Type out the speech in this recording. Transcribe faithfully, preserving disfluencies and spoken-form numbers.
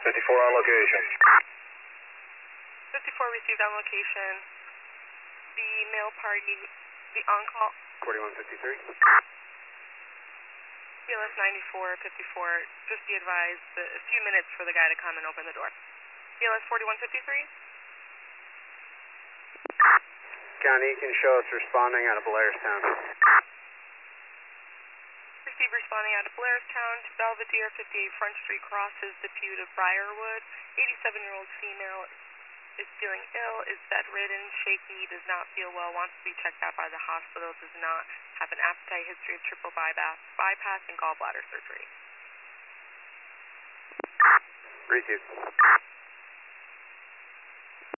fifty-four on location. fifty-four received on location. The male party, the on-call. forty-one fifty-three. B L S ninety-four fifty-four, just be advised, the, a few minutes for the guy to come and open the door. B L S forty-one fifty-three? County, you can show us responding out of Blairstown. Receive responding out of Blairstown to Belvedere, fifty-eight Front Street, crosses the Pew to Briarwood. eighty-seven-year-old female is feeling ill, is bedridden, shaky, does not feel well, wants to be checked out by the hospital, does not have an appetite, history of triple bypass, bypass and gallbladder surgery. Received.